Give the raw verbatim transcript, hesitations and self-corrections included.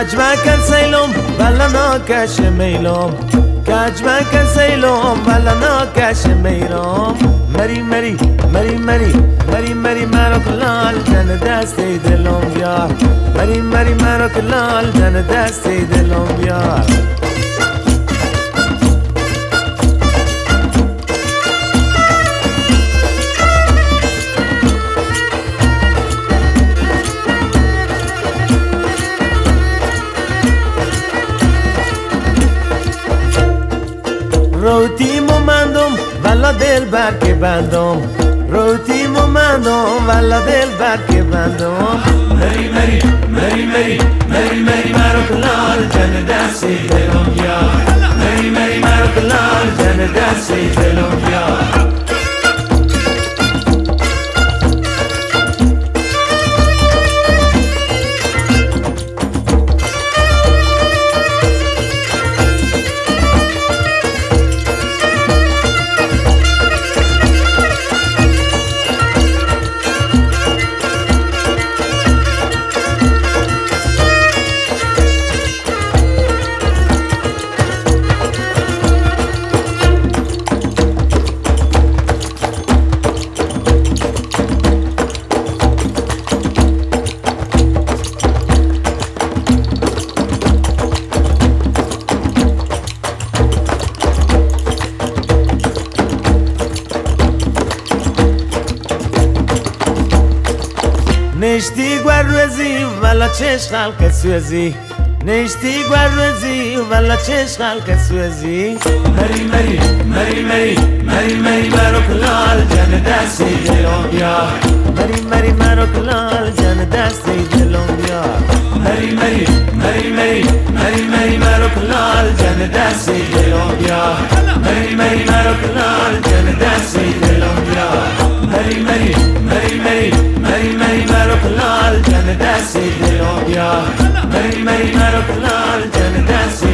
کج مکن سیلم ولا ناکش میلم کج مکن سیلم ولا ناکش میلم مری مری مری مری مری مری مرا کلال جن دست دلم بیار مری مری مرا کلال جن دست دلم بیار روتی ممندم ولا دل برکه بندم روتی ممندم ولا دل برکه بندم مری مری مری مری مری مری مرا کلال جن دست دلم بیار مری مری مرا کلال جن دست دلم بیار نشتی گوروزی ولا چش خلق سوزی نشتی گوروزی ولا چش خلق سوزی مری مری مری مری مری مری مرا کلال جن دست دلم بیار مری مری مرا کلال جن دست دلم بیار مری مری مری مری مری مری مرا کلال جن دست دلم بیار مری مری مرا کلال جن دست دلم بیار مری مری مری مری مری مری مرا کلال جن دست دلم بیار مری مری مرا کلال جن دست